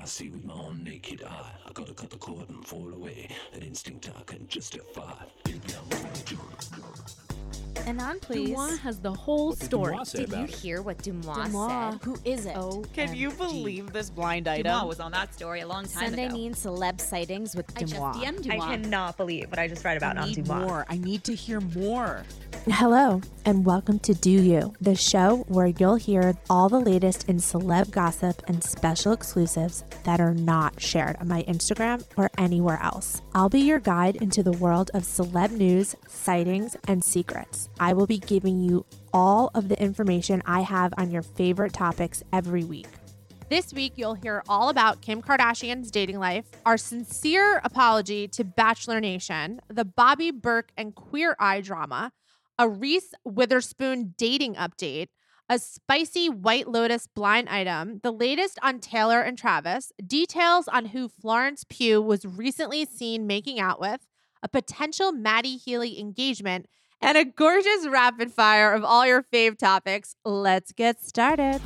see with my own naked eye. I gotta cut the cord and fall away. An instinct I can justify. Baby, I'm on a joke. Anon, please. Dumois has the whole story. Did you hear what Dumois said? Who is it? Can you believe this blind item? Dumois was on that story a long time Sunday ago. means celeb sightings with I just Dumois. DM'd Dumois. I cannot believe what I just read about on Dumois. More. I need to hear more. Hello, and welcome to Do You, the show where you'll hear all the latest in celeb gossip and special exclusives that are not shared on my Instagram or anywhere else. I'll be your guide into the world of celeb news, sightings, and secrets. I will be giving you all of the information I have on your favorite topics every week. This week, you'll hear all about Kim Kardashian's dating life, our sincere apology to Bachelor Nation, the Bobby Burke and Queer Eye drama, a Reese Witherspoon dating update, a spicy White Lotus blind item, the latest on Taylor and Travis, details on who Florence Pugh was recently seen making out with, a potential Maddie Healy engagement, and a gorgeous rapid fire of all your fave topics. Let's get started.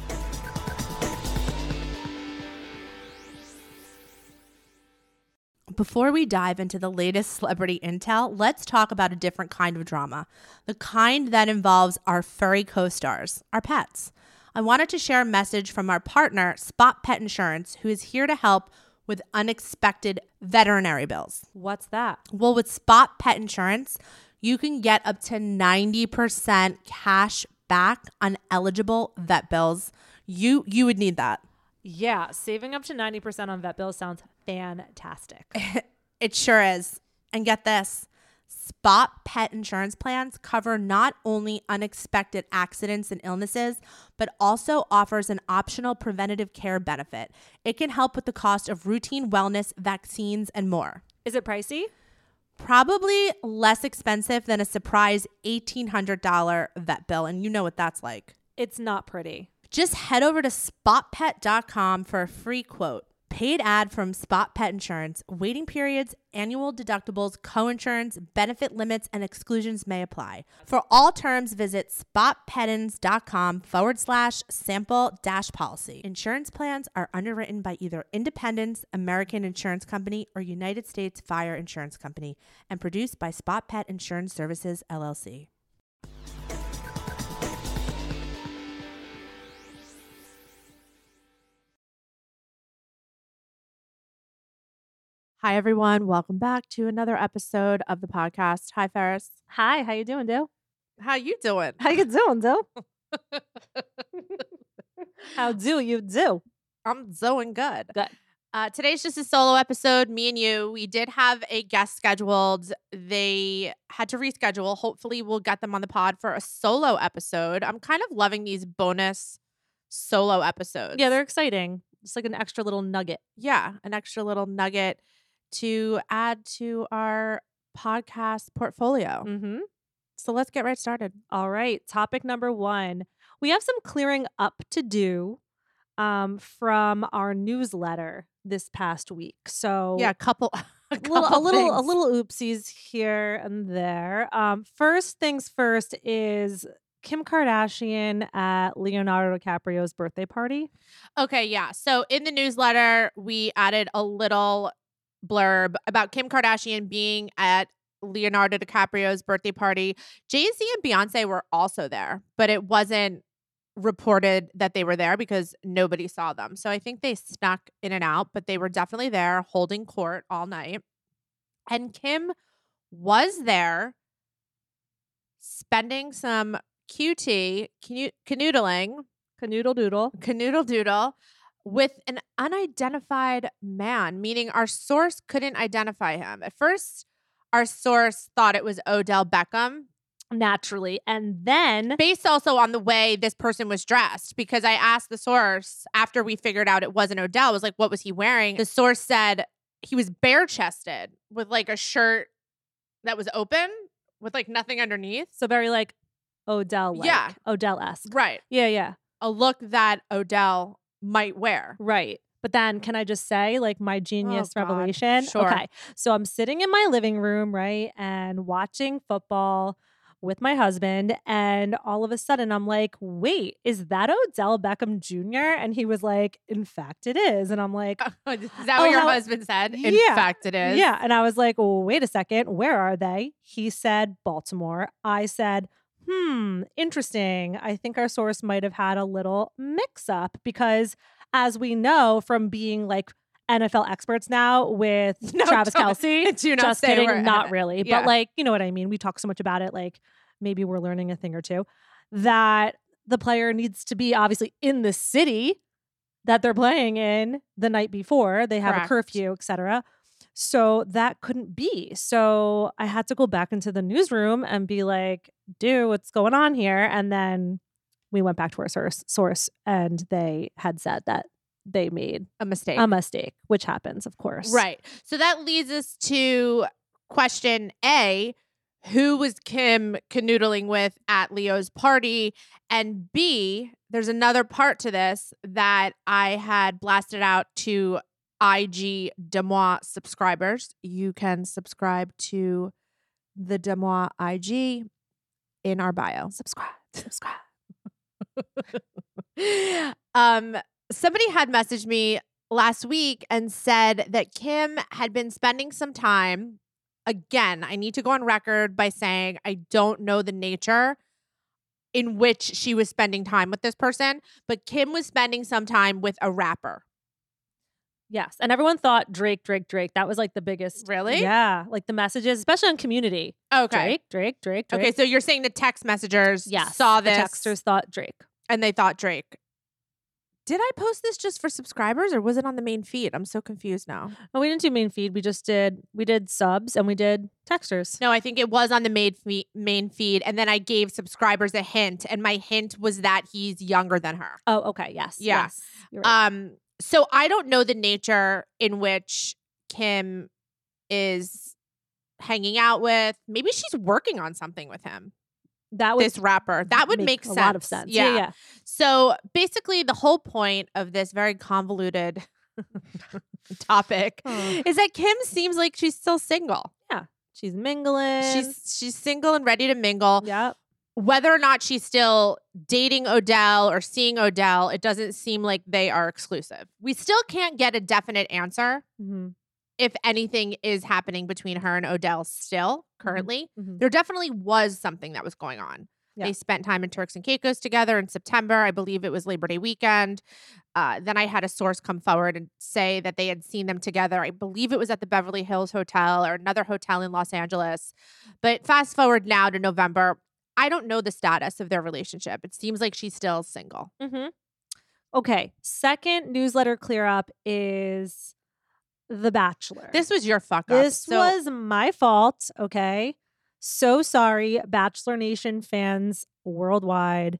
Before we dive into the latest celebrity intel, let's talk about a different kind of drama, the kind that involves our furry co-stars, our pets. I wanted to share a message from our partner, Spot Pet Insurance, who is here to help with unexpected veterinary bills. What's that? Well, with Spot Pet Insurance, you can get up to 90% cash back on eligible vet bills. You would need that. Yeah, saving up to 90% on vet bills sounds fantastic. It sure is. And get this, Spot Pet Insurance plans cover not only unexpected accidents and illnesses, but also offers an optional preventative care benefit. It can help with the cost of routine wellness, vaccines, and more. Is it pricey? Probably less expensive than a surprise $1,800 vet bill. And you know what that's like. It's not pretty. Just head over to spotpet.com for a free quote. Paid ad from Spot Pet Insurance. Waiting periods, annual deductibles, coinsurance, benefit limits, and exclusions may apply. For all terms, visit spotpetins.com/sample-policy. Insurance plans are underwritten by either Independence American Insurance Company or United States Fire Insurance Company and produced by Spot Pet Insurance Services, LLC. Hi, everyone. Welcome back to another episode of the podcast. Hi, Ferris. Hi, how you doing, Dill? How you doing? How you doing, Dill? How do you do? I'm doing good. Good. Today's just a solo episode, me and you. We did have a guest scheduled. They had to reschedule. Hopefully, we'll get them on the pod for a solo episode. I'm kind of loving these bonus solo episodes. Yeah, they're exciting. It's like an extra little nugget. Yeah, an extra little nugget to add to our podcast portfolio. Mm-hmm. So let's get right started. All right. Topic number 1. We have some clearing up to do from our newsletter this past week. So Yeah, a couple a little things. oopsies here and there. First things first is Kim Kardashian at Leonardo DiCaprio's birthday party. Okay, yeah. So in the newsletter, we added a little blurb about Kim Kardashian being at Leonardo DiCaprio's birthday party. Jay-Z and Beyonce were also there, but it wasn't reported that they were there because nobody saw them. So I think they snuck in and out, but they were definitely there holding court all night. And Kim was there spending some canoodling, Canoodle doodle. canoodle doodle with an unidentified man, meaning our source couldn't identify him. At first, our source thought it was Odell Beckham, Naturally. And then based also on the way this person was dressed, because I asked the source after we figured out it wasn't Odell, I was like, what was he wearing? The source said he was bare-chested with like a shirt that was open with like nothing underneath. so very like Odell-like. Yeah. Odell-esque. Right. Yeah. A look that Odell might wear. Right. But then can I just say like my genius Oh, God. revelation? Sure. Okay. So I'm sitting in my living room, right? And watching football with my husband, and all of a sudden I'm like, wait, is that Odell Beckham Jr.? And he was like, in fact, it is. And I'm like, Is that what your husband said? In fact, it is. Yeah. And I was like, well, wait a second. Where are they? He said Baltimore. I said, interesting. I think our source might have had a little mix up because, as we know from being like NFL experts now with Travis Kelce, do not just say kidding, not really. Yeah. But like, you know what I mean? We talk so much about it. Like maybe we're learning a thing or two that the player needs to be obviously in the city that they're playing in the night before. They have a curfew, etc. So that couldn't be. So I had to go back into the newsroom and be like, dude, what's going on here? And then we went back to our source and they had said that they made a mistake, which happens, of course. Right. So that leads us to question A, who was Kim canoodling with at Leo's party? And B, there's another part to this that I had blasted out to IG Demois subscribers. You can subscribe to the Demois IG in our bio. Subscribe. Somebody had messaged me last week and said that Kim had been spending some time. Again, I need to go on record by saying I don't know the nature in which she was spending time with this person, but Kim was spending some time with a rapper. Yes. And everyone thought Drake. That was like the biggest. Really? Yeah. Like the messages, especially on Community. Okay. Drake. Okay, so you're saying the text messengers yes, saw this. The texters thought Drake. And they thought Drake. Did I post this just for subscribers or was it on the main feed? I'm so confused now. No, we didn't do main feed. We did subs and we did texters. No, I think it was on the main feed. And then I gave subscribers a hint. And my hint was that he's younger than her. Oh, okay. Yes. Yeah. Yes. You're right. So I don't know the nature in which Kim is hanging out with. Maybe she's working on something with him. This rapper. That would make sense. A lot of sense. Yeah. So basically the whole point of this very convoluted topic is that Kim seems like she's still single. Yeah. She's mingling. She's single and ready to mingle. Yep. Whether or not she's still dating Odell or seeing Odell, it doesn't seem like they are exclusive. We still can't get a definite answer if anything is happening between her and Odell still currently. There definitely was something that was going on. Yeah. They spent time in Turks and Caicos together in September. I believe it was Labor Day weekend. Then I had a source come forward and say that they had seen them together. I believe it was at the Beverly Hills Hotel or another hotel in Los Angeles. But fast forward now to November. I don't know the status of their relationship. It seems like she's still single. Okay. Second newsletter clear up is The Bachelor. This was your fuck up. This was my fault. Okay. So sorry, Bachelor Nation fans worldwide.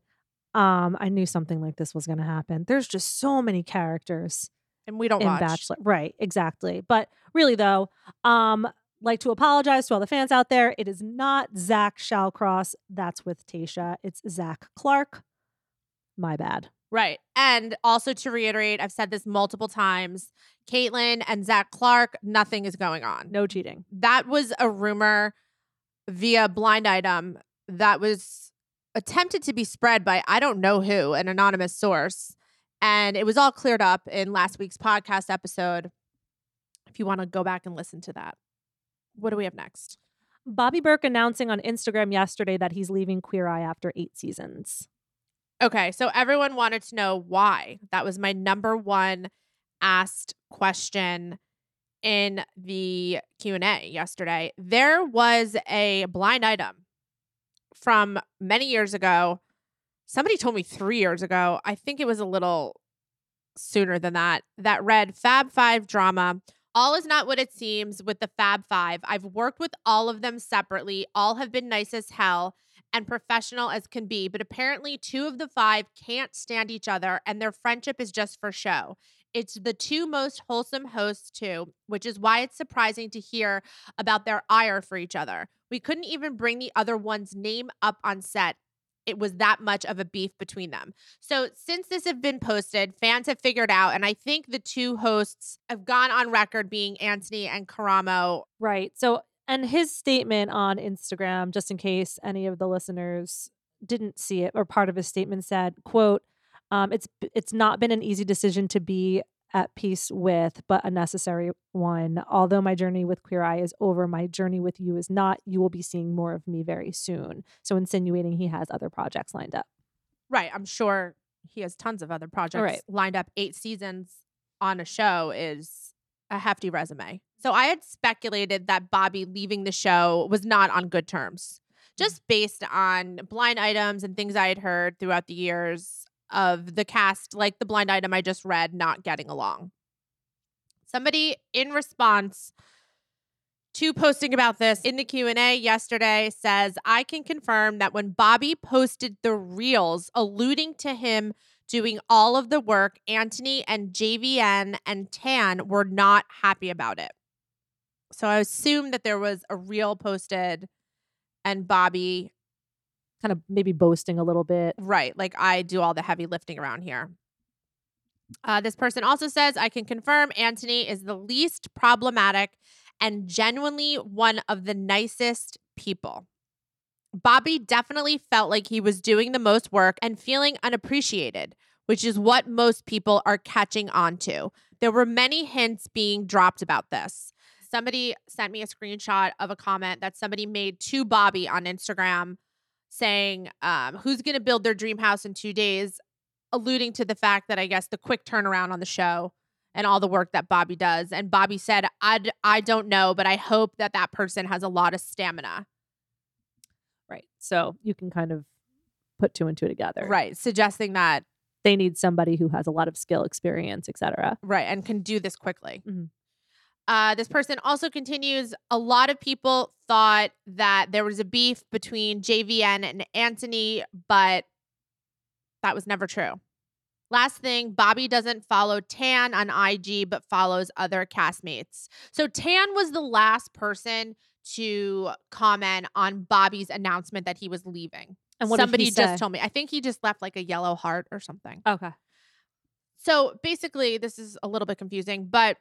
I knew something like this was going to happen. There's just so many characters. And we don't in watch. Bachelor. Right. Exactly. But really though, like to apologize to all the fans out there. It is not Zach Shallcross. That's with Tayshia. It's Zach Clark. My bad. Right. And also to reiterate, I've said this multiple times, Caitlyn and Zach Clark, nothing is going on. No cheating. That was a rumor via blind item that was attempted to be spread by I don't know who, an anonymous source. And it was all cleared up in last week's podcast episode. If you want to go back and listen to that. What do we have next? Bobby Burke announcing on Instagram yesterday that he's leaving Queer Eye after 8 seasons. Okay, so everyone wanted to know why. That was my number one asked question in the Q&A yesterday. There was a blind item from many years ago. Somebody told me 3 years ago. I think it was a little sooner than that. That read Fab Five drama. All is not what it seems with the Fab Five. I've worked with all of them separately. All have been nice as hell and professional as can be, but apparently 2 of the 5 can't stand each other and their friendship is just for show. It's the 2 most wholesome hosts too, which is why it's surprising to hear about their ire for each other. We couldn't even bring the other one's name up on set. It was that much of a beef between them. So since this have been posted, fans have figured out, and I think the 2 hosts have gone on record being Anthony and Karamo. Right. So And his statement on Instagram, just in case any of the listeners didn't see it, or part of his statement said, quote, it's not been an easy decision to be at peace with, but a necessary one. Although my journey with Queer Eye is over, my journey with you is not. You will be seeing more of me very soon. So insinuating he has other projects lined up. Right. I'm sure he has tons of other projects lined up. 8 seasons on a show is a hefty resume. So I had speculated that Bobby leaving the show was not on good terms, just based on blind items and things I had heard throughout the years of the cast, like the blind item I just read, not getting along. Somebody in response to posting about this in the Q&A yesterday says, I can confirm that when Bobby posted the reels alluding to him doing all of the work, Anthony and JVN and Tan were not happy about it. So I assume that there was a reel posted and Bobby kind of maybe boasting a little bit. Right. Like, I do all the heavy lifting around here. This person also says, I can confirm Anthony is the least problematic and genuinely one of the nicest people. Bobby definitely felt like he was doing the most work and feeling unappreciated, which is what most people are catching on to. There were many hints being dropped about this. Somebody sent me a screenshot of a comment that somebody made to Bobby on Instagram saying, who's going to build their dream house in 2 days, alluding to the fact that I guess the quick turnaround on the show and all the work that Bobby does. And Bobby said, I don't know, but I hope that that person has a lot of stamina. Right. So you can kind of put 2 and 2 together. Right. Suggesting that they need somebody who has a lot of skill, experience, etc. Right. And can do this quickly. Mm-hmm. This person also continues, a lot of people thought that there was a beef between JVN and Anthony, but that was never true. Last thing, Bobby doesn't follow Tan on IG, but follows other castmates. So Tan was the last person to comment on Bobby's announcement that he was leaving. And what somebody did he say? just told me. I think he just left like a yellow heart or something. Okay. So basically, this is a little bit confusing, but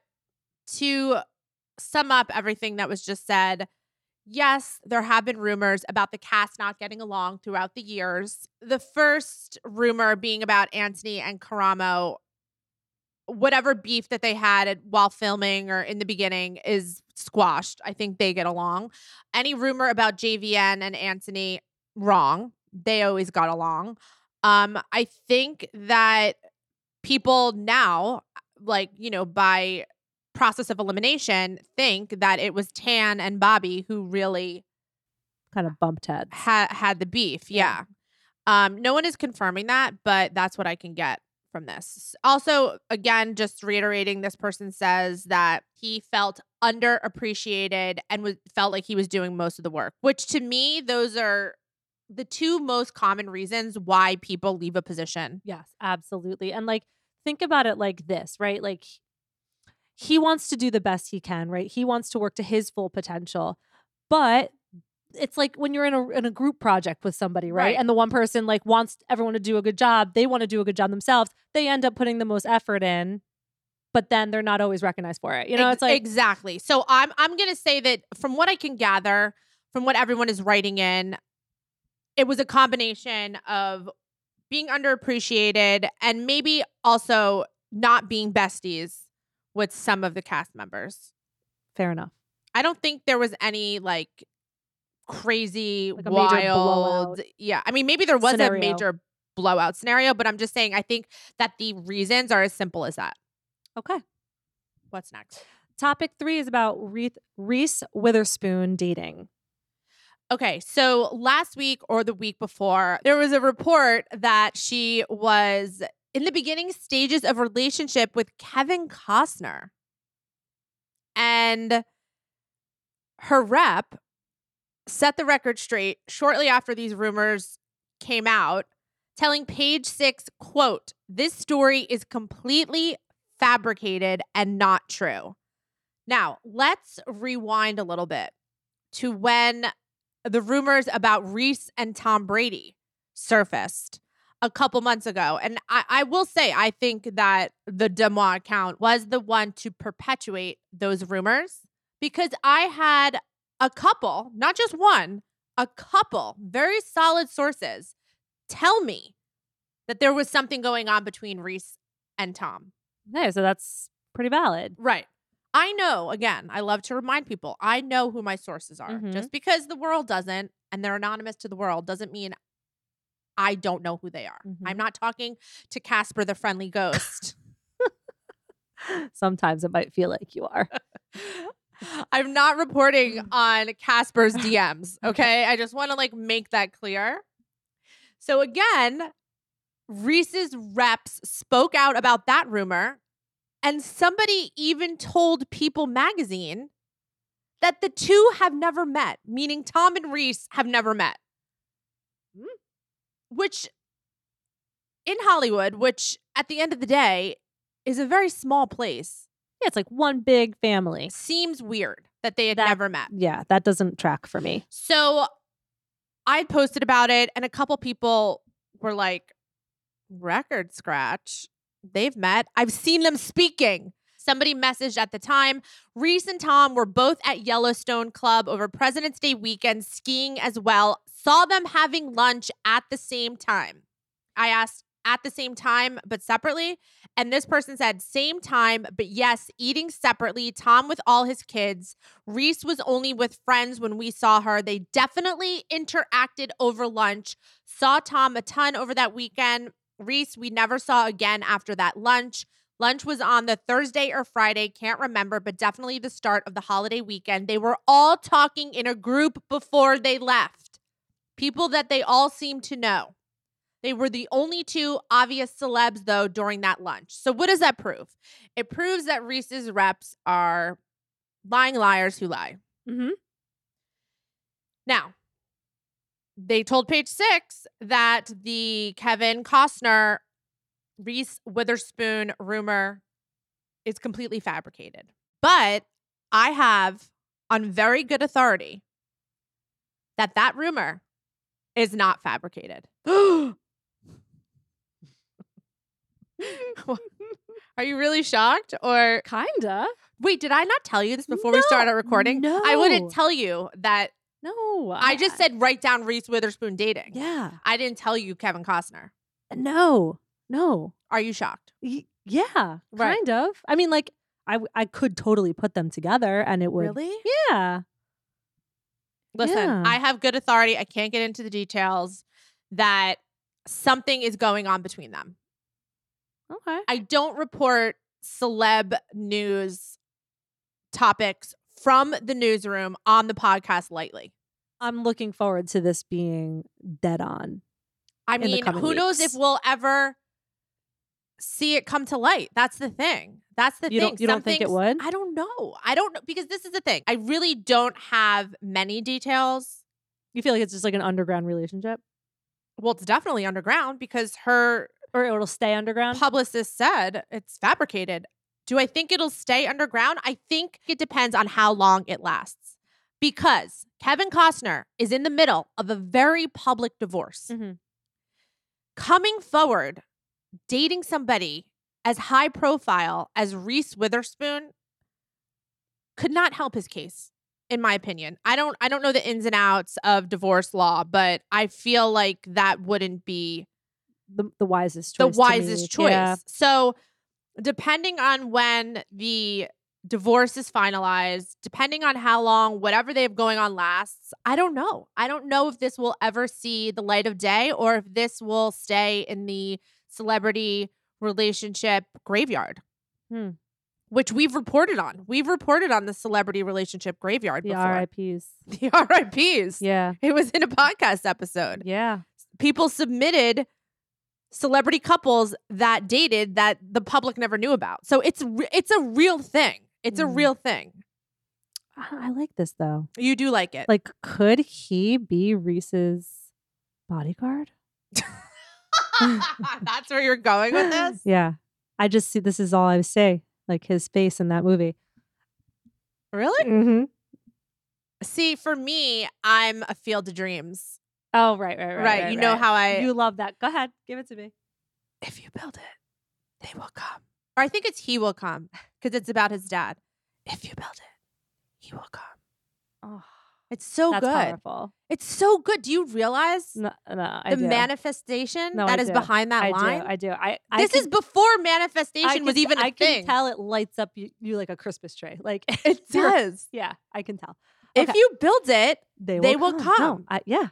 to sum up everything that was just said, yes, there have been rumors about the cast not getting along throughout the years. The first rumor being about Anthony and Karamo, whatever beef that they had while filming or in the beginning is squashed. I think they get along. Any rumor about JVN and Anthony, wrong. They always got along. I think that people now, like, you know, by process of elimination, think that it was Tan and Bobby who really kind of bumped heads. Had the beef. Yeah. No one is confirming that, but that's what I can get from this. Also, again, just reiterating, this person says that he felt underappreciated and felt like he was doing most of the work, which to me, those are the 2 most common reasons why people leave a position. Yes, absolutely. And like, think about it like this, right? Like, he wants to do the best he can, right? He wants to work to his full potential. But it's like when you're in a group project with somebody, right? And the one person like wants everyone to do a good job. They want to do a good job themselves. They end up putting the most effort in, but then they're not always recognized for it. You know, it's like exactly. So I'm going to say that from what I can gather, from what everyone is writing in, it was a combination of being underappreciated and maybe also not being besties with some of the cast members. Fair enough. I don't think there was any like crazy, like a wild, major blowout yeah. I mean, maybe there was scenario. a major blowout scenario, but I'm just saying, I think that the reasons are as simple as that. Okay. What's next? Topic 3 is about Reese Witherspoon dating. Okay, so last week or the week before, there was a report that she was in the beginning stages of relationship with Kevin Costner. And her rep set the record straight shortly after these rumors came out, telling Page Six, quote, "This story is completely fabricated and not true." Now, let's rewind a little bit to when the rumors about Reese and Tom Brady surfaced a couple months ago. And I will say, I think that the Demois account was the one to perpetuate those rumors, because I had a couple, not just one, a couple, very solid sources tell me that there was something going on between Reese and Tom. Okay, so that's pretty valid. Right. I know, again, I love to remind people, I know who my sources are. Mhm. Just because the world doesn't and they're anonymous to the world doesn't mean I don't know who they are. Mhm. I'm not talking to Casper the friendly ghost. Sometimes it might feel like you are. I'm not reporting on Casper's DMs, okay? I just want to like make that clear. So again, Reese's reps spoke out about that rumor, and somebody even told People magazine that the two have never met, meaning Tom and Reese have never met. Which in Hollywood, which at the end of the day is a very small place, Yeah, it's like one big family. seems weird that they had never met. Yeah, that doesn't track for me. So I posted about it, and a couple people were like, record scratch. They've met. I've seen them speaking. Somebody messaged at the time, Reese and Tom were both at Yellowstone Club over President's Day weekend skiing as well. Saw them having lunch at the same time. I asked, at the same time, but separately? And this person said, same time, but yes, eating separately. Tom with all his kids. Reese was only with friends when we saw her. They definitely interacted over lunch. Saw Tom a ton over that weekend. Reese, we never saw again after that lunch. Lunch was on the Thursday or Friday, can't remember, but definitely the start of the holiday weekend. They were all talking in a group before they left. People that they all seemed to know. They were the only two obvious celebs, though, during that lunch. So what does that prove? It proves that Reese's reps are lying liars who lie. Mm-hmm. Now, they told Page Six that the Kevin Costner Reese Witherspoon rumor is completely fabricated. But I have on very good authority that that rumor is not fabricated. Are you really shocked? Or Kinda. wait, did I not tell you this before we started recording? I wouldn't No. tell you that. No. I just said write down Reese Witherspoon dating. Yeah. I didn't tell you Kevin Costner. No. Are you shocked? Yeah. Right. Kind of. I mean, like, I could totally put them together and it would. Really? Yeah. Listen, Yeah. I have good authority. I can't get into the details that something is going on between them. Okay. I don't report celeb news topics from the newsroom on the podcast lightly. I'm looking forward to this being dead on. I In the mean, coming who knows weeks. if we'll ever see it come to light. That's the thing. That's the You thing. don't think it Some would? things- I don't know because this is the thing. I really don't have many details. You feel like it's just like an underground relationship? Well, it's definitely underground because her Or it'll stay underground? publicist said it's fabricated. Do I think it'll stay underground? I think it depends on how long it lasts. Because Kevin Costner is in the middle of a very public divorce. Mhm. Coming forward, dating somebody as high profile as Reese Witherspoon could not help his case, in my opinion. I don't know the ins and outs of divorce law, but I feel like that wouldn't be The wisest the choice. wisest choice. Yeah. So, depending on when the divorce is finalized, depending on how long whatever they have going on lasts, I don't know. I don't know if this will ever see the light of day or if this will stay in the celebrity relationship graveyard. Which we've reported on. We've reported on the celebrity relationship graveyard The before. RIPs. The RIPs. Yeah. It was in a podcast episode. Yeah. People submitted celebrity couples that dated that the public never knew about. So it's a real thing. It's a real thing. I like this though. You do like it. Like, could he be Reese's bodyguard? That's where you're going with this? Yeah. I just see this is all I say. Like his face in that movie. Really? Mm-hmm. See, for me, I'm a Field of Dreams. Oh, right. You know how You love that. Go ahead. Give it to me. if you build it, they will come. Or I think it's he will come because it's about his dad. If you build it, he will come. Oh. It's so That's good. powerful. It's so good. Do you realize No, I the do. manifestation No, that I is do. behind that line? I do. This is before I manifestation was can- even a I thing. can tell it lights up you like a Christmas tree. Like It you're- does. Yeah, I can tell. If Okay. you build it, They will come. come. No, yeah.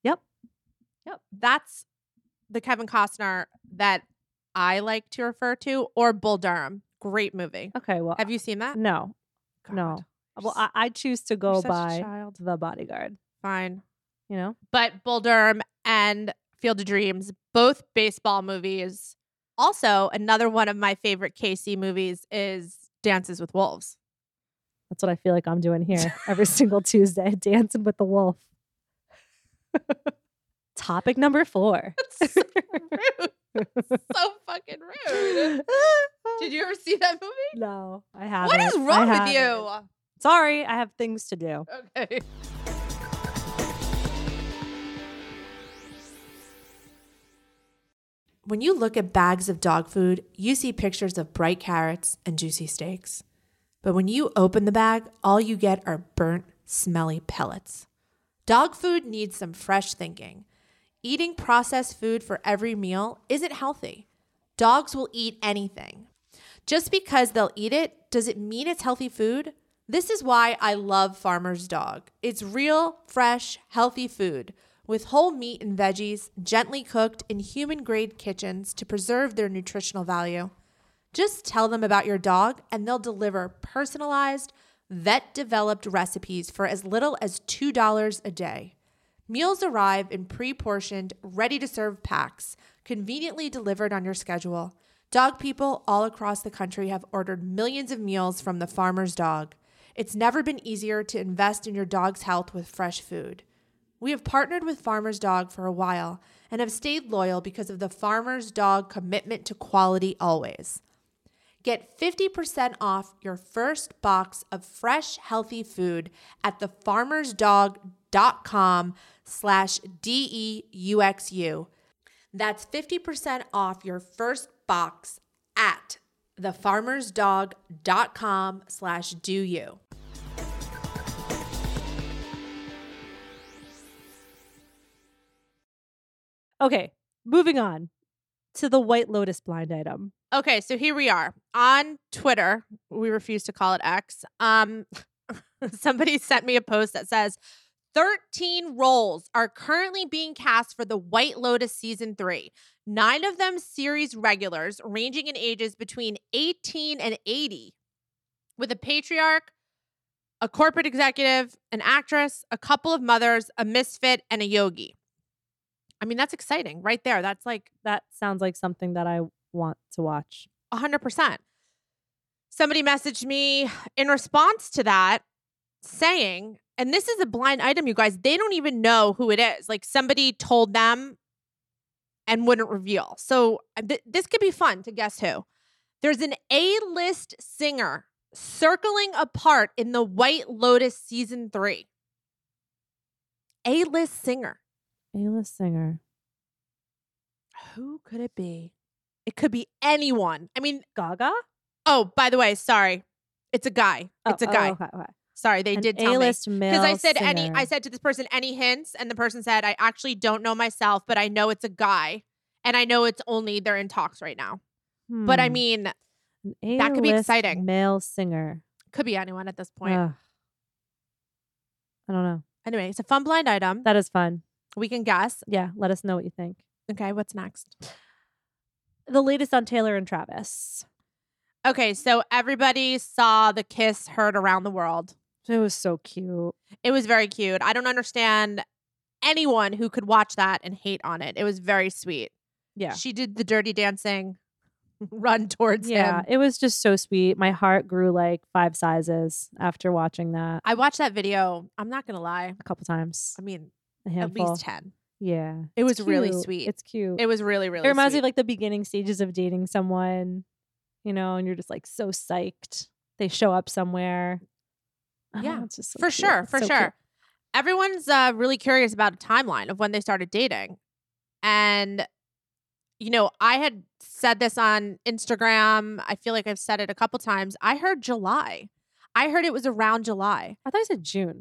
that's the Kevin Costner that I like to refer to, or Bull Durham. Great movie. Okay. Well, Have you seen that? no, God, no. Well, you're I choose to you're go such a by child. The Bodyguard. Fine. You know. But Bull Durham and Field of Dreams, both baseball movies. Also, another one of my favorite KC movies is Dances with Wolves. That's what I feel like I'm doing here every single Tuesday, dancing with the wolf. Topic number 4. That's so rude. So fucking rude. Did you ever see that movie? No, I haven't. What is I wrong with haven't. you? Sorry, I have things to do. Okay. When you look at bags of dog food, you see pictures of bright carrots and juicy steaks. But when you open the bag, all you get are burnt, smelly pellets. Dog food needs some fresh thinking. Eating processed food for every meal isn't healthy. Dogs will eat anything. Just because they'll eat it, does it mean it's healthy food? This is why I love Farmer's Dog. It's real, fresh, healthy food with whole meat and veggies, gently cooked in human-grade kitchens to preserve their nutritional value. Just tell them about your dog and they'll deliver personalized, vet-developed recipes for as little as $2 a day. Meals arrive in pre-portioned, ready-to-serve packs, conveniently delivered on your schedule. Dog people all across the country have ordered millions of meals from the Farmer's Dog. It's never been easier to invest in your dog's health with fresh food. We have partnered with Farmer's Dog for a while and have stayed loyal because of the Farmer's Dog commitment to quality always. Get 50% off your first box of fresh, healthy food at thefarmersdog.com/DEUXU. That's 50% off your first box at thefarmersdog.com/DOYOU. Okay, moving on to the White Lotus blind item. Okay, so here we are on Twitter. We refuse to call it X. Somebody sent me a post that says 13 roles are currently being cast for the White Lotus season 3. 9 of them series regulars, ranging in ages between 18 and 80, with a patriarch, a corporate executive, an actress, a couple of mothers, a misfit, and a yogi. I mean, that's exciting right there. That's like That sounds like something that I want to watch. 100%. Somebody messaged me in response to that saying, and this is a blind item, you guys, they don't even know who it is. Like somebody told them and wouldn't reveal. So this could be fun to guess who. There's an A-list singer circling a part in the White Lotus season 3. A-list singer. A-list singer. Who could it be? It could be anyone. I mean, Gaga? oh, by the way, sorry. It's a guy. It's a guy. Okay. Sorry, they An did tell me. A-list male Because I said singer. I said to this person, any hints? And the person said, I actually don't know myself, but I know it's a guy. And I know it's only they're in talks right now. But I Hmm. mean, An that could be A-list exciting. Male singer. could be anyone at this point. Ugh. I don't know. Anyway, it's a fun blind item. That is fun. We can guess. Yeah, let us know what you think. Okay, what's next? The latest on Taylor and Travis. Okay, so everybody saw the kiss heard around the world. It was so cute. It was very cute. I don't understand anyone who could watch that and hate on it. It was very sweet. Yeah. She did the dirty dancing run towards Yeah, him. it was just so sweet. My heart grew like 5 sizes after watching that I watched that video. I'm not going to lie. a couple times. I mean, A at handful. least 10. Yeah. It was It's really cute. sweet. It's cute. It was really, really It reminds me sweet. of like the beginning stages of dating someone, you know, and you're just like so psyched. They show up somewhere. I don't Yeah, know, it's just so for cute. sure, It's for so sure. cute. Everyone's really curious about a timeline of when they started dating. And, you know, I had said this on Instagram. I feel like I've said it a couple times. I heard July. I heard it was around July. I thought I said June.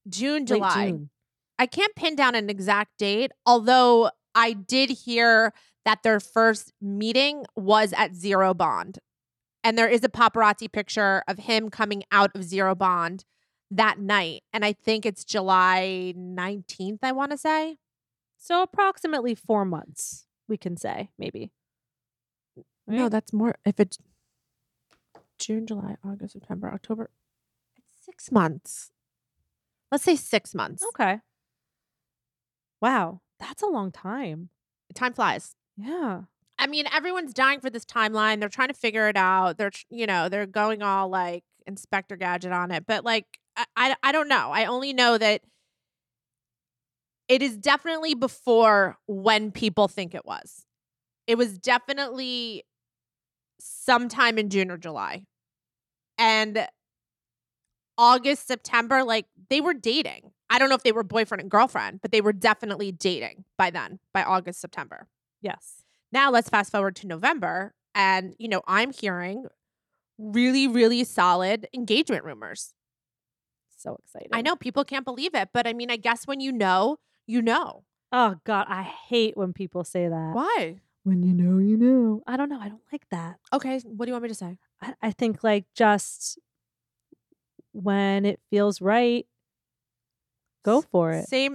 June, Late July. June. I can't pin down an exact date, although I did hear that their first meeting was at Zero Bond. And there is a paparazzi picture of him coming out of Zero Bond that night. And I think it's July 19th, I want to say. So approximately 4 months, we can say, maybe. No, that's more. If it's June, July, August, September, October, it's 6 months. Let's say 6 months. Okay. Wow. That's a long time. Time flies. Yeah. I mean, everyone's dying for this timeline. They're trying to figure it out. They're going all like Inspector Gadget on it. But like, I don't know. I only know that it is definitely before when people think it was. It was definitely sometime in June or July. And August, September, like they were dating. I don't know if they were boyfriend and girlfriend, but they were definitely dating by then, by August, September. Yes. Now let's fast forward to November. And, I'm hearing really, really solid engagement rumors. So excited. I know people can't believe it, but I mean, I guess when you know, you know. Oh, God. I hate when people say that. Why? When you know, you know. I don't know. I don't like that. Okay. What do you want me to say? I think like just when it feels right, go for it. Same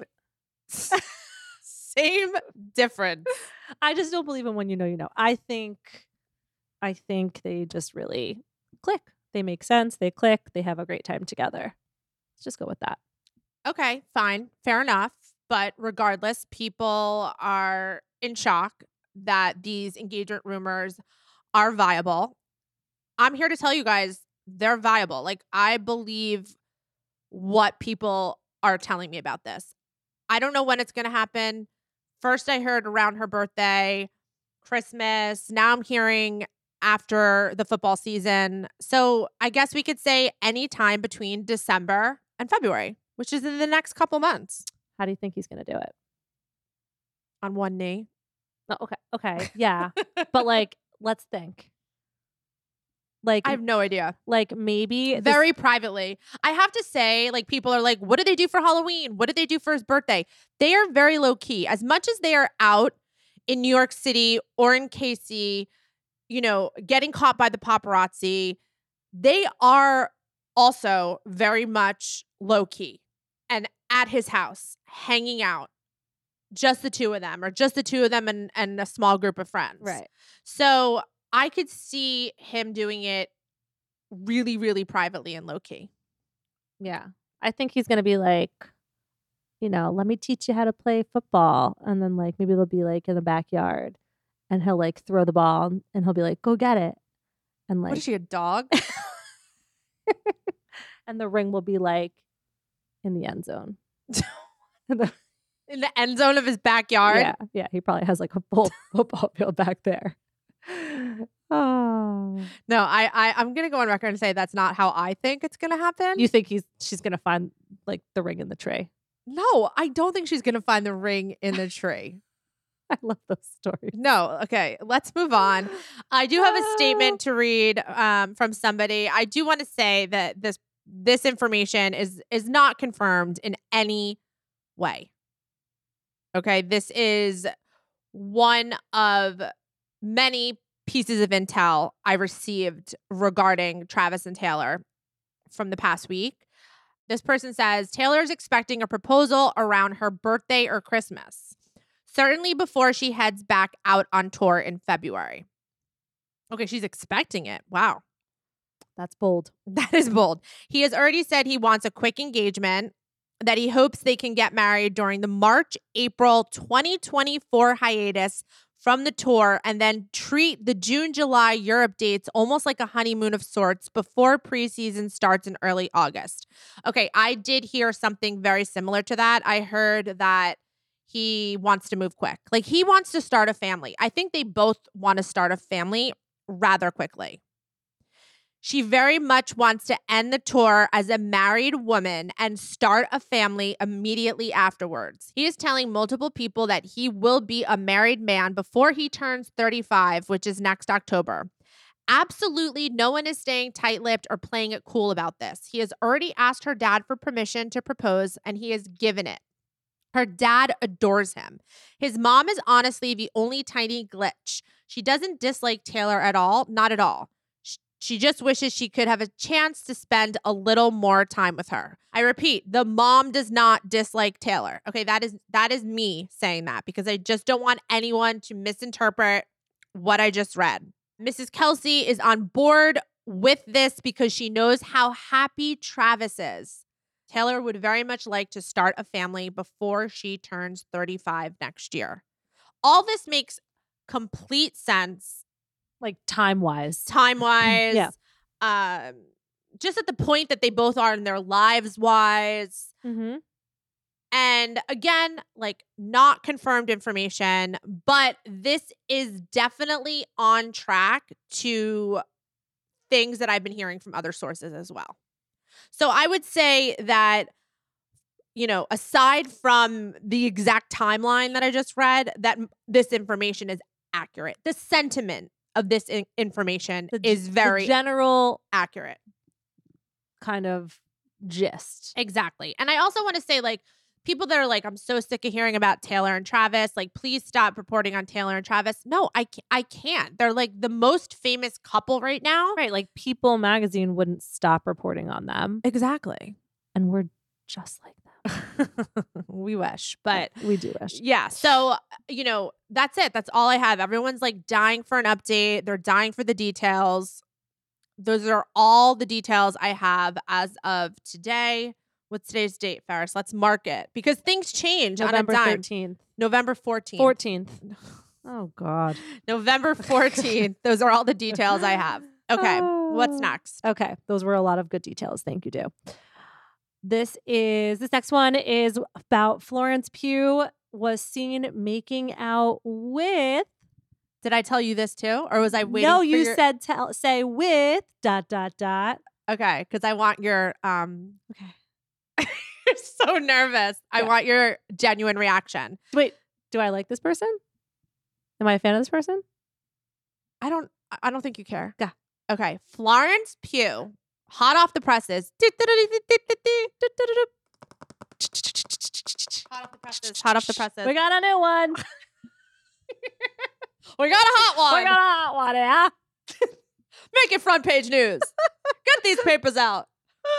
difference. I just don't believe in when you know, you know. I think they just really click. They make sense. They click. They have a great time together. Let's just go with that. Okay, fine. Fair enough. But regardless, people are in shock that these engagement rumors are viable. I'm here to tell you guys they're viable. Like, I believe what people are telling me about this. I don't know when it's going to happen. First, I heard around her birthday, Christmas. Now I'm hearing after the football season. So I guess we could say any time between December and February, which is in the next couple months. How do you think he's going to do it? On one knee. Oh, okay. Yeah. But like, let's think. Like, I have no idea. Like maybe very privately. I have to say, like, people are like, what did they do for Halloween? What did they do for his birthday? They are very low key. As much as they are out in New York City or in KC, getting caught by the paparazzi, they are also very much low key and at his house, hanging out. Just the two of them, or just the two of them and a small group of friends. Right. So I could see him doing it really, really privately and low key. Yeah. I think he's going to be like, let me teach you how to play football. And then like, maybe they'll be like in the backyard and he'll like throw the ball and he'll be like, go get it. And like, what is she, a dog? And the ring will be like in the end zone. In the end zone of his backyard? Yeah. He probably has like a full football field back there. Oh no! I'm gonna go on record and say that's not how I think it's gonna happen. You think she's gonna find like the ring in the tree? No, I don't think she's gonna find the ring in the tree. I love those stories. No, okay, let's move on. I do have a statement to read from somebody. I do want to say that this information is not confirmed in any way. Okay, this is one of many pieces of intel I received regarding Travis and Taylor from the past week. This person says, Taylor is expecting a proposal around her birthday or Christmas, certainly before she heads back out on tour in February. Okay, she's expecting it. Wow. That's bold. That is bold. He has already said he wants a quick engagement, that he hopes they can get married during the March-April 2024 hiatus from the tour and then treat the June-July Europe dates almost like a honeymoon of sorts before preseason starts in early August. Okay, I did hear something very similar to that. I heard that he wants to move quick. Like, he wants to start a family. I think they both want to start a family rather quickly. She very much wants to end the tour as a married woman and start a family immediately afterwards. He is telling multiple people that he will be a married man before he turns 35, which is next October. Absolutely no one is staying tight-lipped or playing it cool about this. He has already asked her dad for permission to propose, and he has given it. Her dad adores him. His mom is honestly the only tiny glitch. She doesn't dislike Taylor at all, not at all. She just wishes she could have a chance to spend a little more time with her. I repeat, the mom does not dislike Taylor. Okay, that is me saying that because I just don't want anyone to misinterpret what I just read. Mrs. Kelsey is on board with this because she knows how happy Travis is. Taylor would very much like to start a family before she turns 35 next year. All this makes complete sense. Like time-wise. Yeah. Just at the point that they both are in their lives-wise. Mm-hmm. And again, like not confirmed information, but this is definitely on track to things that I've been hearing from other sources as well. So I would say that, aside from the exact timeline that I just read, that this information is accurate. The sentiment of this information is very general accurate. Kind of gist. Exactly. And I also want to say, like, people that are like, I'm so sick of hearing about Taylor and Travis. Like, please stop reporting on Taylor and Travis. No, I can't. They're like the most famous couple right now. Right. Like People magazine wouldn't stop reporting on them. Exactly. And we're just like them. We wish, but we do wish. Yeah. So, that's it. That's all I have. Everyone's like dying for an update. They're dying for the details. Those are all the details I have as of today. What's today's date, Ferris? Let's mark it because things change November on a dime. 13th. November 14th. 14th. Oh, God. November 14th. Those are all the details I have. Okay. What's next? Okay. Those were a lot of good details. Thank you, Do. This next one is about Florence Pugh was seen making out with. Did I tell you this too? Or was I waiting? No, you said say with ... Okay. Because I want your, okay. You're so nervous. Yeah. I want your genuine reaction. Wait, do I like this person? Am I a fan of this person? I don't think you care. Yeah. Okay. Florence Pugh, hot off the presses. Hot off the presses. Hot off the presses. We got a new one. We got a hot one. We got a hot one, yeah. Make it front page news. Get these papers out.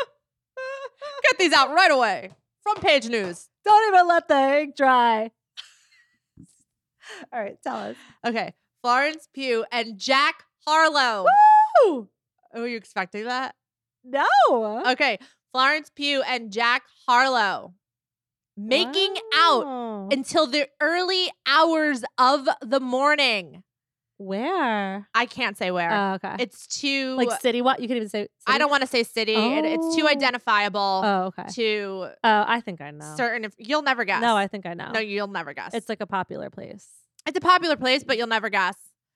Get these out right away. Front page news. Don't even let the ink dry. All right, tell us. Okay. Florence Pugh and Jack Harlow. Woo! Were you expecting that? No. Okay. Florence Pugh and Jack Harlow making out until the early hours of the morning. Where? I can't say where. Oh, okay. It's too... Like city? What? You can even say city? I don't want to say city. It's too identifiable. Oh, okay. To... Oh, I think I know. Certain... You'll never guess. No, I think I know. No, you'll never guess. It's like a popular place. It's a popular place, but you'll never guess.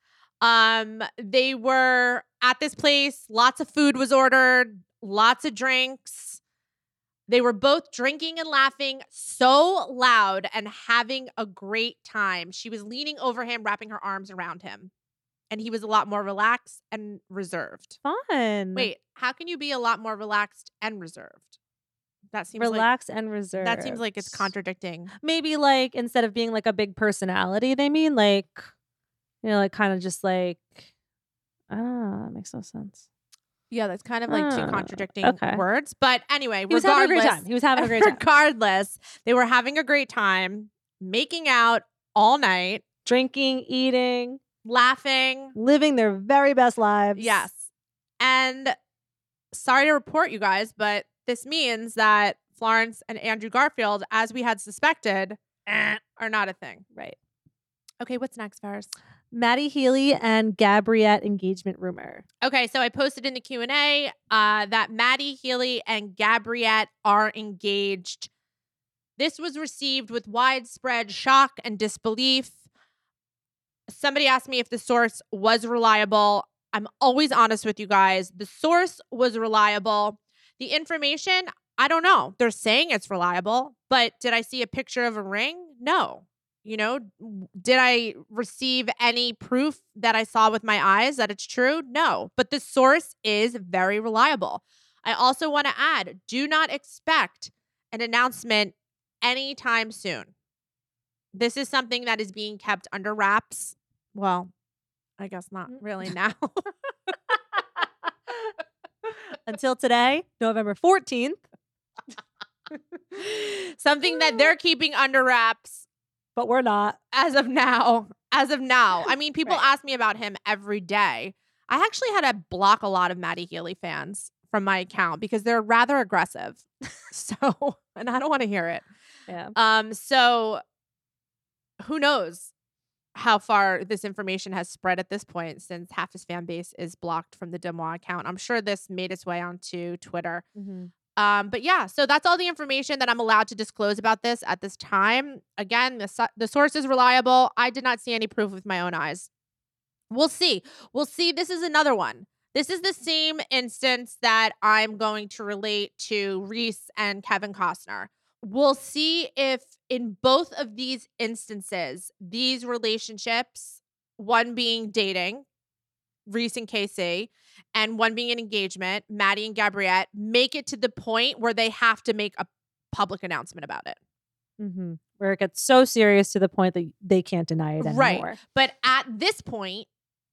They were at this place. Lots of food was ordered. Lots of drinks. They were both drinking and laughing so loud and having a great time. She was leaning over him, wrapping her arms around him. And he was a lot more relaxed and reserved. Fun. Wait, how can you be a lot more relaxed and reserved? That seems relaxed and reserved. That seems like it's contradicting. Maybe like instead of being like a big personality, they mean like, like kind of just like, I don't know. That makes no sense. Yeah, that's kind of like two contradicting words. But anyway, he was having a great time. He was having a great time. Regardless, they were having a great time, making out all night, drinking, eating, laughing, living their very best lives. Yes. And sorry to report, you guys, but this means that Florence and Andrew Garfield, as we had suspected, are not a thing. Right. Okay, what's next, Ferris? Maddie Healy and Gabriette engagement rumor. Okay, so I posted in the Q&A that Maddie Healy and Gabriette are engaged. This was received with widespread shock and disbelief. Somebody asked me if the source was reliable. I'm always honest with you guys. The source was reliable. The information, I don't know. They're saying it's reliable, but did I see a picture of a ring? No. did I receive any proof that I saw with my eyes that it's true? No, but the source is very reliable. I also want to add, do not expect an announcement anytime soon. This is something that is being kept under wraps. Well, I guess not really now. Until today, November 14th. Something that they're keeping under wraps. But we're not. As of now. I mean, people ask me about him every day. I actually had to block a lot of Maddie Healy fans from my account because they're rather aggressive. And I don't want to hear it. Yeah. So who knows how far this information has spread at this point, since half his fan base is blocked from the DeuxMoi account. I'm sure this made its way onto Twitter. Mm-hmm. But yeah, so that's all the information that I'm allowed to disclose about this at this time. Again, the source is reliable. I did not see any proof with my own eyes. We'll see. This is another one. This is the same instance that I'm going to relate to Reese and Kevin Costner. We'll see if in both of these instances, these relationships, one being dating, Reese and Casey, and one being an engagement, Maddie and Gabriette, make it to the point where they have to make a public announcement about it. Mm-hmm. Where it gets so serious to the point that they can't deny it anymore. Right. But at this point,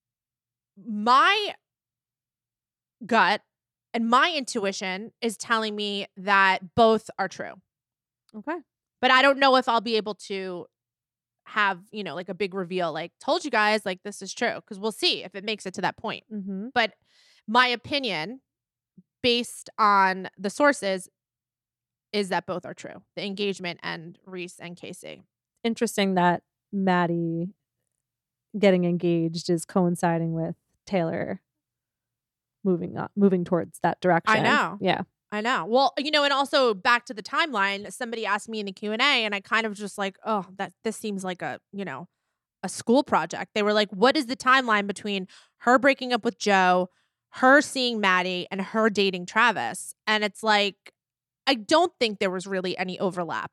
my gut and my intuition is telling me that both are true. Okay. But I don't know if I'll be able to have, like a big reveal, like told you guys, like this is true. Because we'll see if it makes it to that point. Mm-hmm. But my opinion, based on the sources, is that both are true. The engagement and Reese and Casey. Interesting that Maddie getting engaged is coinciding with Taylor moving towards that direction. I know. Yeah. I know. Well, and also back to the timeline, somebody asked me in the Q&A and I kind of just like, oh, this seems like a school project. They were like, what is the timeline between her breaking up with Joe, her seeing Maddie, and her dating Travis? And it's like, I don't think there was really any overlap.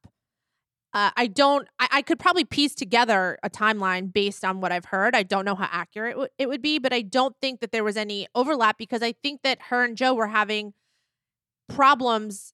I could probably piece together a timeline based on what I've heard. I don't know how accurate it would be, but I don't think that there was any overlap because I think that her and Joe were having problems,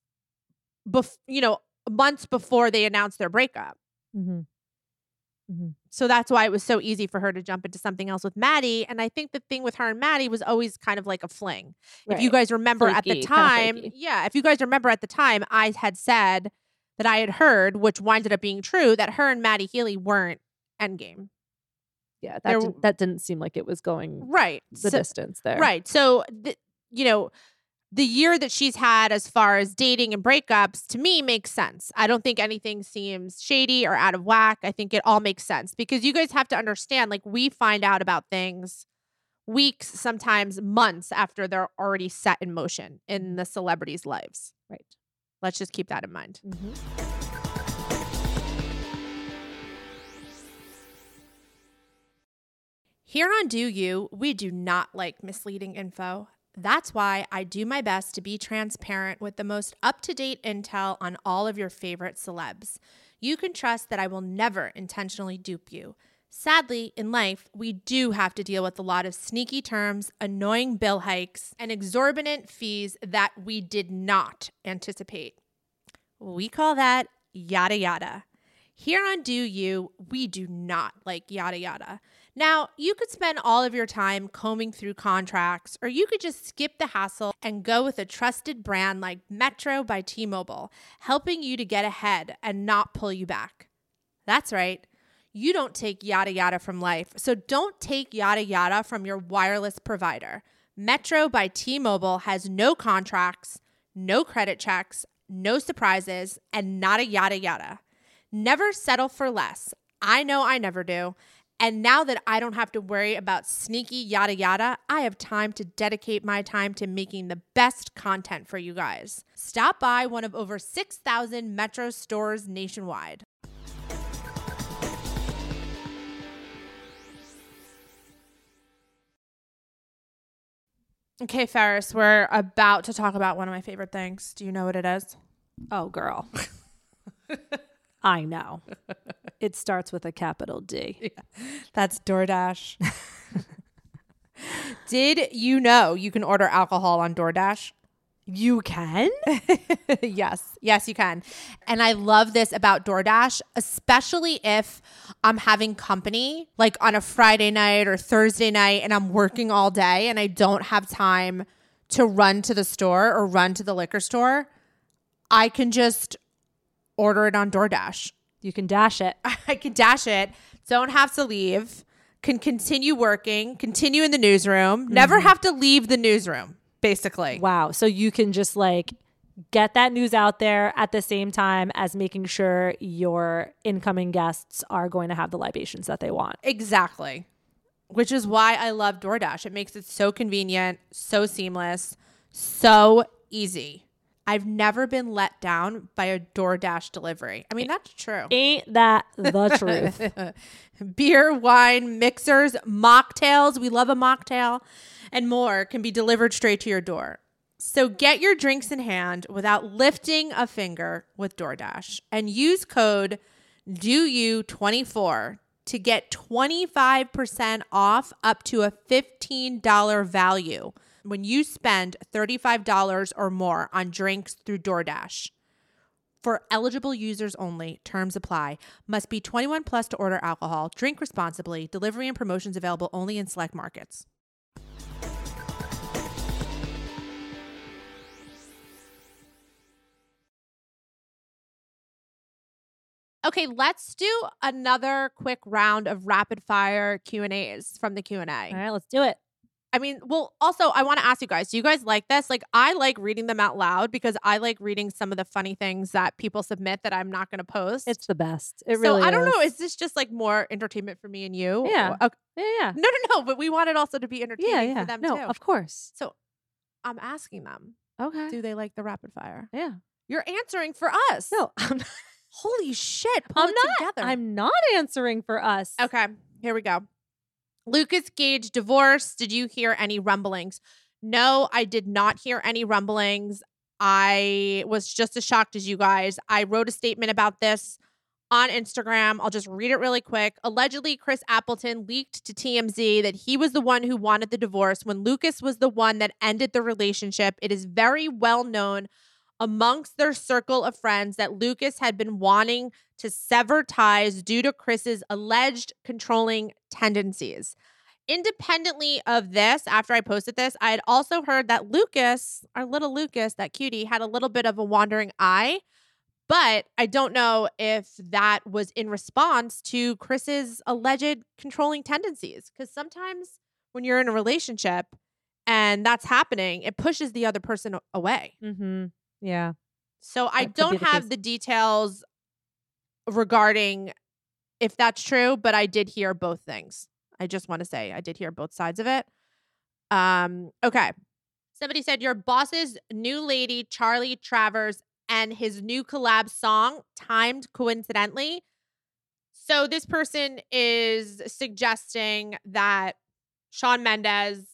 months before they announced their breakup. Mm-hmm. Mm-hmm. So that's why it was so easy for her to jump into something else with Maddie. And I think the thing with her and Maddie was always kind of like a fling. Right. If you guys remember at the time, if you guys remember at the time, I had said that I had heard, which winded up being true, that her and Maddie Healy weren't endgame. Yeah, that didn't seem like it was going the distance there. Right. So, the year that she's had as far as dating and breakups, to me, makes sense. I don't think anything seems shady or out of whack. I think it all makes sense because you guys have to understand, like, we find out about things weeks, sometimes months after they're already set in motion in the celebrities' lives. Right. Let's just keep that in mind. Mm-hmm. Here on Do You, we do not like misleading info. That's why I do my best to be transparent with the most up-to-date intel on all of your favorite celebs. You can trust that I will never intentionally dupe you. Sadly, in life, we do have to deal with a lot of sneaky terms, annoying bill hikes, and exorbitant fees that we did not anticipate. We call that yada yada. Here on Do You, we do not like yada yada. Now, you could spend all of your time combing through contracts, or you could just skip the hassle and go with a trusted brand like Metro by T-Mobile, helping you to get ahead and not pull you back. That's right. You don't take yada yada from life, so don't take yada yada from your wireless provider. Metro by T-Mobile has no contracts, no credit checks, no surprises, and not a yada yada. Never settle for less. I know I never do. And now that I don't have to worry about sneaky yada yada, I have time to dedicate my time to making the best content for you guys. Stop by one of over 6,000 Metro stores nationwide. Okay, Ferris, we're about to talk about one of my favorite things. Do you know what it is? Oh, girl. I know. It starts with a capital D. That's DoorDash. Did you know you can order alcohol on DoorDash? You can? Yes, you can. And I love this about DoorDash, especially if I'm having company, like on a Friday night or Thursday night, and I'm working all day and I don't have time to run to the store or run to the liquor store. I can just order it on DoorDash. You can dash it. I can dash it. Don't have to leave. Can continue working, continue in the newsroom, never have to leave the newsroom, basically. Wow. So you can just like get that news out there at the same time as making sure your incoming guests are going to have the libations that they want. Exactly. Which is why I love DoorDash. It makes it so convenient, so seamless, so easy. I've never been let down by a DoorDash delivery. I mean, that's true. Ain't that the truth? Beer, wine, mixers, mocktails. We love a mocktail. And more can be delivered straight to your door. So get your drinks in hand without lifting a finger with DoorDash. And use code DOYOU24 to get 25% off up to a $15 value when you spend $35 or more on drinks through DoorDash. For eligible users only, terms apply. Must be 21 plus to order alcohol. Drink responsibly. Delivery and promotions available only in select markets. Okay, let's do another quick round of rapid fire Q&As from the Q&A. All right, let's do it. I mean, well, also, I want to ask you guys, do you guys like this? Like, I like reading them out loud because I like reading some of the funny things that people submit that I'm not going to post. It's the best. It really is. I don't know. Is this just like more entertainment for me and you? Yeah. Okay. Yeah. No. But we want it also to be entertaining for them no, too. of course. So I'm asking them, Okay. do they like the rapid fire? Yeah. You're answering for us. No, I'm not. Holy shit. Pull it together. I'm not answering for us. Okay, here we go. Lucas Gage divorce. Did you hear any rumblings? No, I did not hear any rumblings. I was just as shocked as you guys. I wrote a statement about this on Instagram. I'll just read it really quick. Allegedly, Chris Appleton leaked to TMZ that he was the one who wanted the divorce when Lucas was the one that ended the relationship. It is very well known amongst their circle of friends that Lucas had been wanting to sever ties due to Chris's alleged controlling tendencies. Independently of this, after I posted this, I had also heard that Lucas, our little Lucas, that cutie, had a little bit of a wandering eye. But I don't know if that was in response to Chris's alleged controlling tendencies. Because sometimes when you're in a relationship and that's happening, it pushes the other person away. Mm-hmm. Yeah. So I don't have the details regarding if that's true, but I did hear both things. I just want to say I did hear both sides of it. Okay. Somebody said your boss's new lady, Charlie Travers, and his new collab song timed coincidentally. So this person is suggesting that Shawn Mendes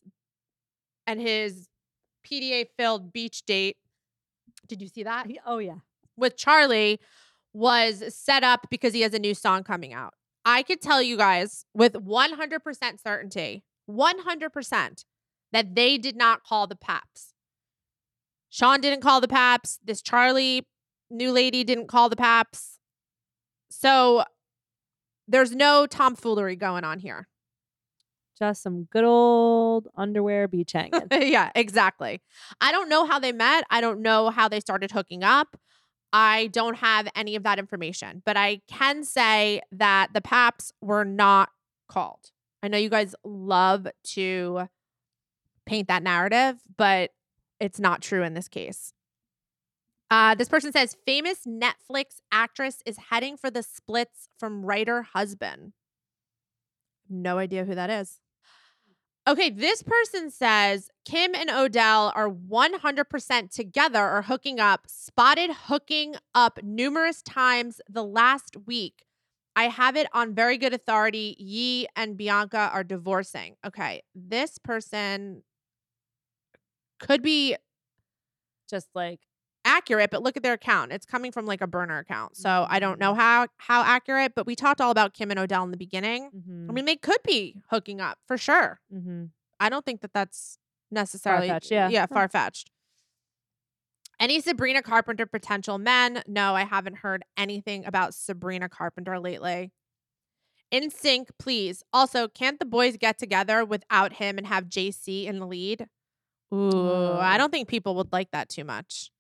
and his PDA-filled beach date, did you see that? Oh, yeah. With Charlie was set up because he has a new song coming out. I could tell you guys with 100% certainty, 100%, that they did not call the Paps. Shawn didn't call the Paps. This Charlie new lady didn't call the Paps. So there's no tomfoolery going on here. Just some good old underwear beach hanging. Yeah, exactly. I don't know how they met. I don't know how they started hooking up. I don't have any of that information. But I can say that the Paps were not called. I know you guys love to paint that narrative, but it's not true in this case. This person says, famous Netflix actress is heading for the splits from writer husband. No idea who that is. Okay, this person says Kim and Odell are 100% together or hooking up, spotted hooking up numerous times the last week. I have it on very good authority. Yi and Bianca are divorcing. Okay, this person could be just like accurate, but look at their account. It's coming from like a burner account. So I don't know how accurate, but we talked all about Kim and Odell in the beginning. I mean, they could be hooking up for sure. I don't think that that's necessarily Far-fetched, yeah. far-fetched. Any Sabrina Carpenter potential men? No, I haven't heard anything about Sabrina Carpenter lately. NSYNC, please. Also, can't the boys get together without him and have JC in the lead? Ooh, I don't think people would like that too much.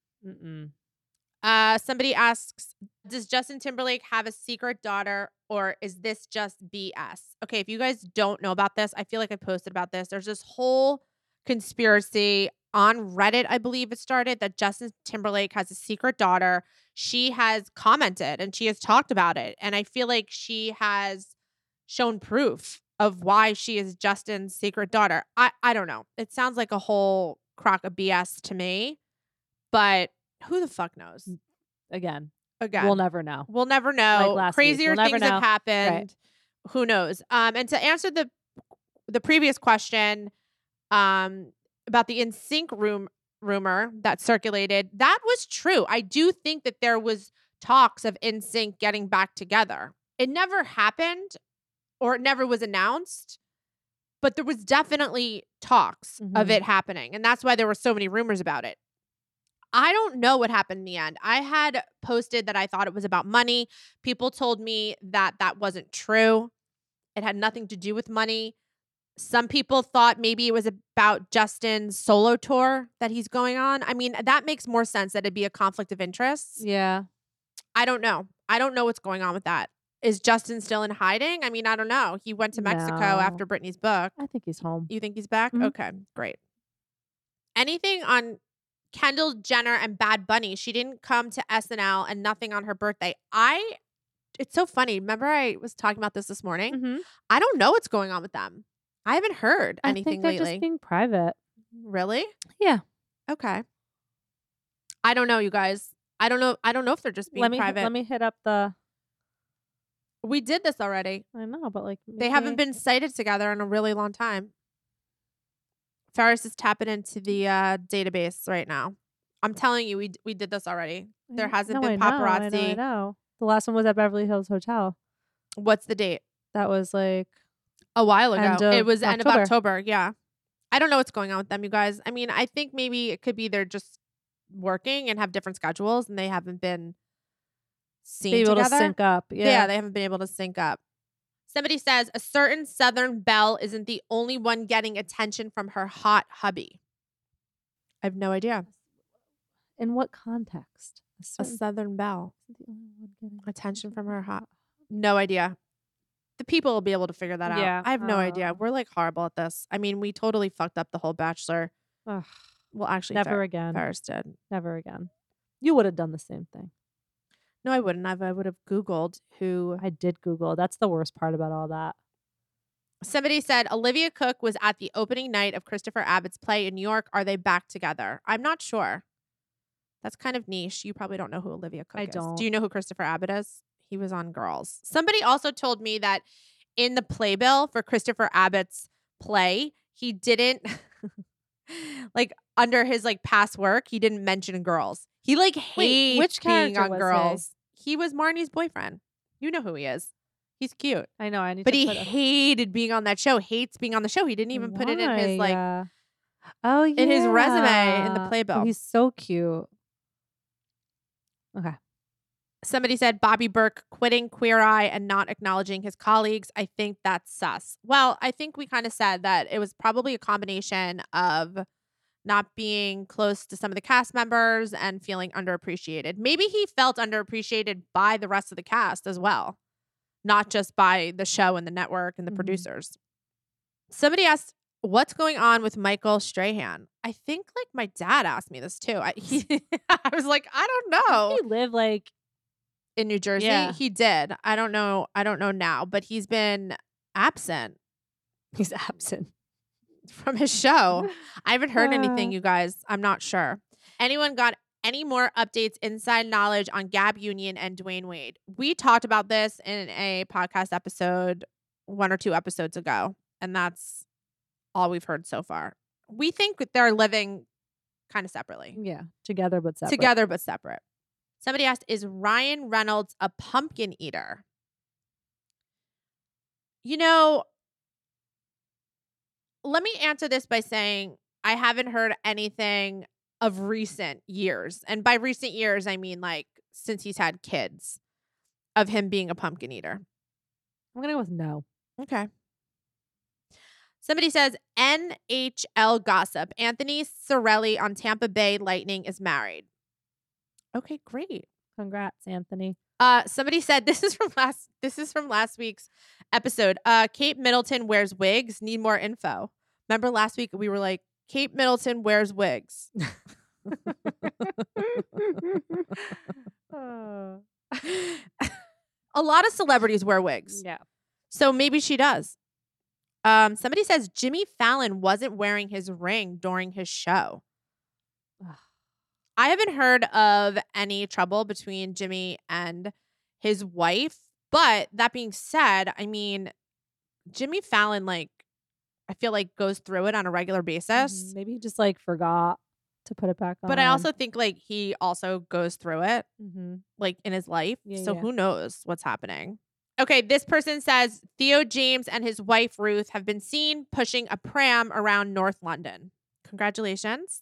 Somebody asks, does Justin Timberlake have a secret daughter or is this just BS? Okay, if you guys don't know about this, I feel like I posted about this. There's this whole conspiracy on Reddit, I believe it started, that Justin Timberlake has a secret daughter. She has commented and she has talked about it. And I feel like she has shown proof of why she is Justin's secret daughter. I don't know. It sounds like a whole crock of BS to me, but who the fuck knows? Again, We'll never know. We'll never know. Like last Crazier week. We'll things never have know. happened. Right. Who knows? And to answer the previous question about the NSYNC rumor that circulated, that was true. I do think that there was talks of NSYNC getting back together. It never happened or it never was announced, but there was definitely talks of it happening. And that's why there were so many rumors about it. I don't know what happened in the end. I had posted that I thought it was about money. People told me that that wasn't true. It had nothing to do with money. Some people thought maybe it was about Justin's solo tour that he's going on. I mean, that makes more sense that it'd be a conflict of interest. Yeah. I don't know. I don't know what's going on with that. Is Justin still in hiding? I mean, I don't know. He went to Mexico after Britney's book. I think he's home. You think he's back? Okay, great. Anything on Kendall Jenner and Bad Bunny? She didn't come to SNL and nothing on her birthday. It's so funny. Remember I was talking about this morning? I don't know what's going on with them. I haven't heard anything I think they're lately. just being private. Really? Yeah. Okay. I don't know, you guys. I don't know if they're just being private. Let me hit up the. We did this already. I know, but like They haven't been cited together in a really long time. Ferris is tapping into the database right now. I'm telling you, we did this already. There hasn't been paparazzi. I know. The last one was at Beverly Hills Hotel. What's the date? That was like a while ago. It was end of October. Yeah. I don't know what's going on with them, you guys. I mean, I think maybe it could be they're just working and have different schedules and they haven't been seen able together. to sync up. Yeah, they haven't been able to sync up. Somebody says a certain Southern belle isn't the only one getting attention from her hot hubby. I have no idea. In what context? A Southern belle. The only one getting attention from her hot. No idea. The people will be able to figure that out. Yeah. I have no idea. We're like horrible at this. I mean, we totally fucked up the whole Bachelor. Ugh. Well, actually, Never again. Ferris did. Never again. You would have done the same thing. No, I wouldn't. I would have Googled who. I did Google. That's the worst part about all that. Somebody said Olivia Cooke was at the opening night of Christopher Abbott's play in New York. Are they back together? I'm not sure. That's kind of niche. You probably don't know who Olivia Cooke is. I don't. Do you know who Christopher Abbott is? He was on Girls. Somebody also told me that in the playbill for Christopher Abbott's play, he didn't like under his like past work, he didn't mention Girls. He like hates which being character on was Girls. He was Marnie's boyfriend. You know who he is. He's cute. I know. I need But to he put hated being on that show. Hates being on the show. He didn't even put it in his like oh yeah, in his resume in the playbill. Oh, he's so cute. Okay. Somebody said Bobby Burke quitting Queer Eye and not acknowledging his colleagues. I think that's sus. Well, I think we kind of said that it was probably a combination of not being close to some of the cast members and feeling underappreciated. Maybe he felt underappreciated by the rest of the cast as well, not just by the show and the network and the producers. Somebody asked, what's going on with Michael Strahan? I think like my dad asked me this too. I was like, I don't know. He lived like in New Jersey. Yeah. He did. I don't know now, but he's been absent. He's absent from his show. I haven't heard anything, you guys. I'm not sure. Anyone got any more updates, inside knowledge on Gab Union and Dwayne Wade? We talked about this in a podcast episode 1 or 2 episodes ago, and that's all we've heard so far. We think they're living kind of separately. Yeah. Together but separate. Together but separate. Somebody asked, is Ryan Reynolds a pumpkin eater? You know, let me answer this by saying I haven't heard anything of recent years. And by recent years, I mean like since he's had kids, of him being a pumpkin eater. I'm going to go with no. Okay. Somebody says, NHL gossip. Anthony Cirelli on Tampa Bay Lightning is married. Okay, great. Congrats, Anthony. Somebody said this is from last week's episode. Kate Middleton wears wigs. Need more info. Remember last week we were like, Kate Middleton wears wigs. A lot of celebrities wear wigs. Yeah. So maybe she does. Somebody says Jimmy Fallon wasn't wearing his ring during his show. I haven't heard of any trouble between Jimmy and his wife. But that being said, I mean, Jimmy Fallon, like, I feel like goes through it on a regular basis. Maybe he just like forgot to put it back on. But I also think like he also goes through it like in his life. Yeah, so yeah. who knows what's happening? Okay, this person says Theo James and his wife Ruth have been seen pushing a pram around North London. Congratulations.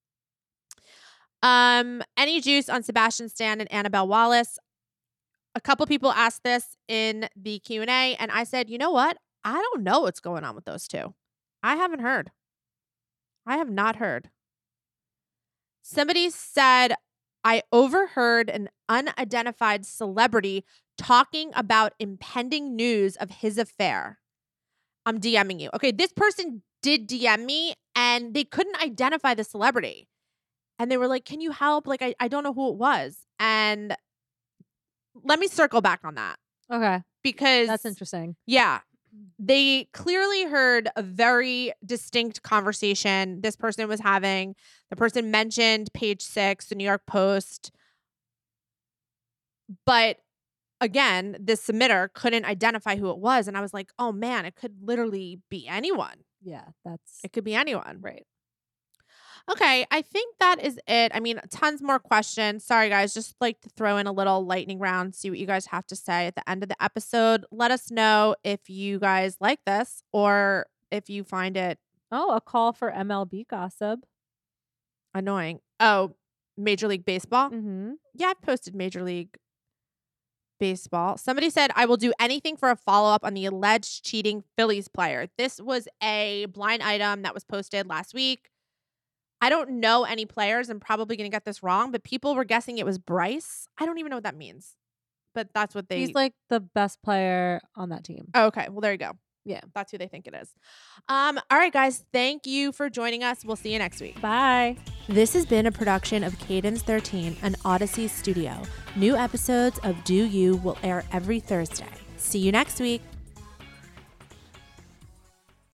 Any juice on Sebastian Stan and Annabelle Wallace? A couple people asked this in the Q&A, and I said, you know what? I don't know what's going on with those two. I haven't heard. I have not heard. Somebody said, I overheard an unidentified celebrity talking about impending news of his affair. I'm DMing you. Okay, this person did DM me, and they couldn't identify the celebrity. And they were like, can you help? Like, I don't know who it was. And let me circle back on that. Okay. Because That's interesting. Yeah. They clearly heard a very distinct conversation this person was having. The person mentioned Page 6, the New York Post. But again, this submitter couldn't identify who it was. And I was like, oh man, it could literally be anyone. Yeah, It could be anyone. right. Okay, I think that is it. I mean, tons more questions. Sorry, guys. Just like to throw in a little lightning round, see what you guys have to say at the end of the episode. Let us know if you guys like this or if you find it Oh, a call for MLB gossip. annoying. Oh, Major League Baseball? Mm-hmm. Yeah, I've posted Major League Baseball. Somebody said, I will do anything for a follow-up on the alleged cheating Phillies player. This was a blind item that was posted last week. I don't know any players. I'm probably going to get this wrong, but people were guessing it was Bryce. I don't even know what that means, but that's what they... He's like the best player on that team. Oh, okay. Well, there you go. Yeah. That's who they think it is. All right, guys. Thank you for joining us. We'll see you next week. Bye. This has been a production of Cadence 13, an Odyssey studio. New episodes of Do You will air every Thursday. See you next week.